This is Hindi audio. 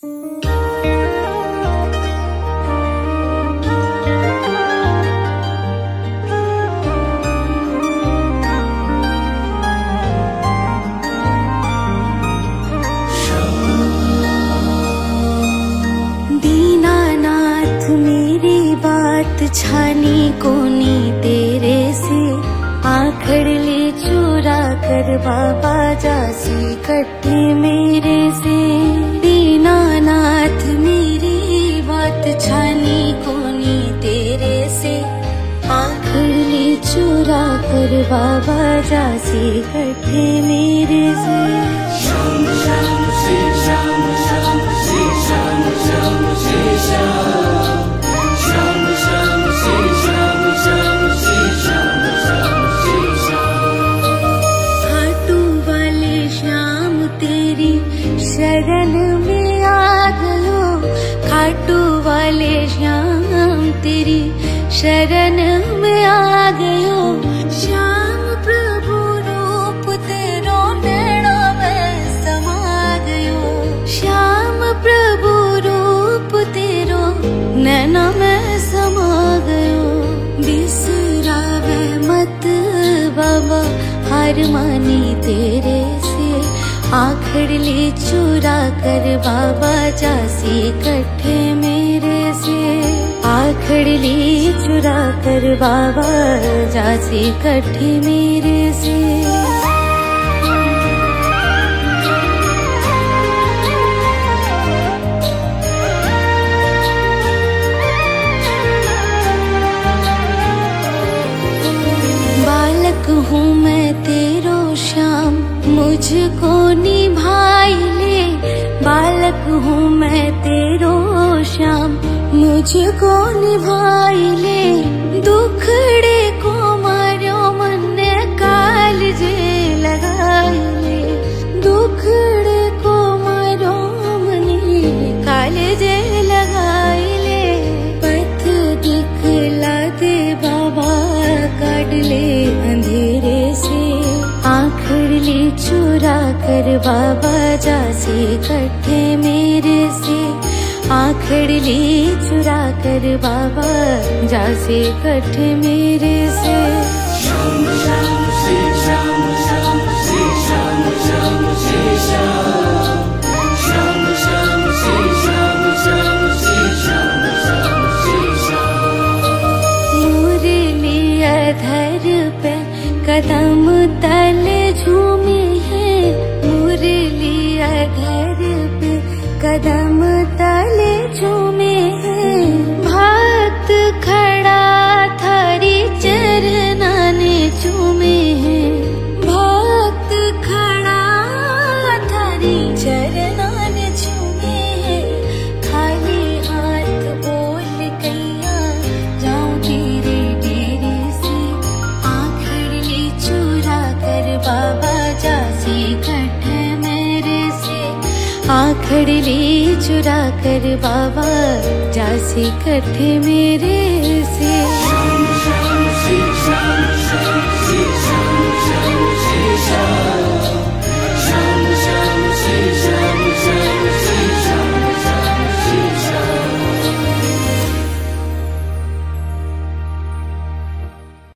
दीनानाथ मेरी बात छानी कोनी तेरे से, आखड़ ले चुरा कर बाबा जासी कट्टे मेरे से। दीनानाथ मेरी बात छानी कोनी तेरे से, आखड़ ले चुरा कर बाबा जासी कट्टे मेरे से। श्याम श्याम श्री श्याम श्याम श्री श्याम श्याम श्री श्याम श्याम श्याम श्री श्याम श्याम श्री श्याम श्याम श्री श्याम। खाटू वाले श्याम तेरी शरण में आ गयो, खाटू वाले श्याम तेरी शरण में आ गयो। श्याम प्रभु रूप तेरो नैना में समा गयो, श्याम प्रभु रूप तेरो नैना में समा गयो। बिसरावे मत बाबा हार मानी तेरे से, आखड़ ले चुरा कर बाबा जासी कट्टे मेरे से। आखड़ ले चुरा कर बाबा जासी कट्टे मेरे से। बालक हूँ मैं तेरो श्याम मुझको निभाई ले, बालक हूँ मैं तेरो श्याम मुझको निभाई ले। दुखड़े को मारो मन ने काल जे लगाई ले, दुखड़े को मारो मन काल जे लगाई ले। पथ दिखला दे बाबा काट ले अंधेरे से, आखड़ ले चुरा कर बाबा जासी कट्टे मेरे से। आखड़ ले चुरा कर बाबा जासी कट्टे मेरे से। श्याम श्याम श्री श्याम श्याम श्री श्याम श्याम श्री श्याम श्याम श्याम श्री श्याम श्याम श्री श्याम श्याम श्री श्याम। मुरली अधर पे कदम तले झूमे हैं, मुरली अधर पे कदम तले झूमे हैं। भक्त खड़ा थारी चरना ने चूमे हैं, भक्त खड़ा थारी चरना ने चूमे हैं। खाली हाथ बोल कैया जाऊं तेरे डेरे से, आखड़ ले चुरा कर बाबा जासी कट्टे मेरे से। आखड़ ले चुरा कर बाबा जासी कट्टे मेरे से। श्याम श्याम श्री श्याम श्याम